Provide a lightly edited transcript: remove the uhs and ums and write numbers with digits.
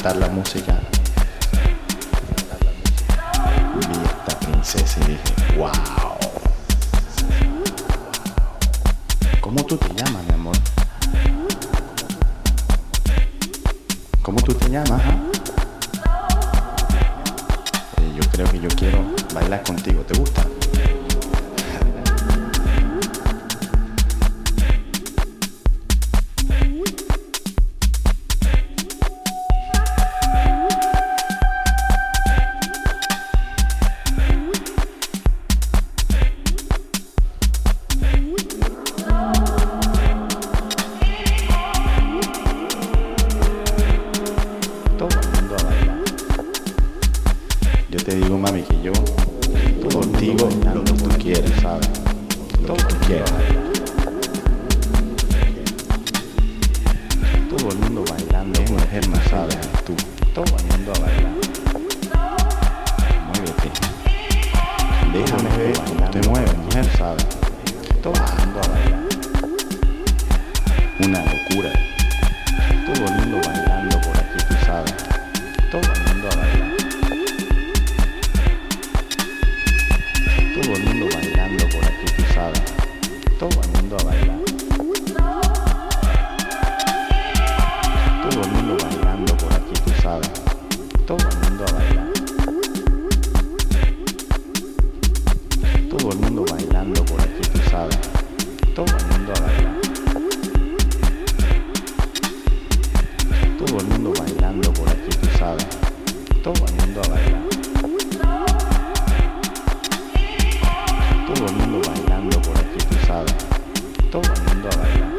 tratar la música, vi esta princesa y dije, wow. ¿Cómo tú te llamas, mi amor? ¿Cómo tú te llamas? Yo creo que yo quiero bailar contigo. ¿Te gusta? Yo te digo, mami, que yo contigo lo que tú quieres, ¿sabes? Lo que tú quieras. Todo el mundo bailando, mujer, no sabes, tú. Todo el mundo a bailar. Muévete. Déjame ver cómo te mueves, mujer, ¿sabes? Todo el mundo a bailar. Una locura. Todo el mundo bailando por aquí, tú sabes. Todo el mundo a bailar. Todo el mundo bailando por aquí, tú sabes. Todo el mundo a bailar. Todo el mundo bailando por aquí, tú sabes. Todo el mundo a bailar. Todo el mundo bailando por aquí, tú sabes. Todo el mundo a bailar. Todo el mundo bailando por aquí, tú sabes. Todo el mundo a bailar. Todo el mundo bailando por aquí, tú sabes. Todo el mundo a bailar.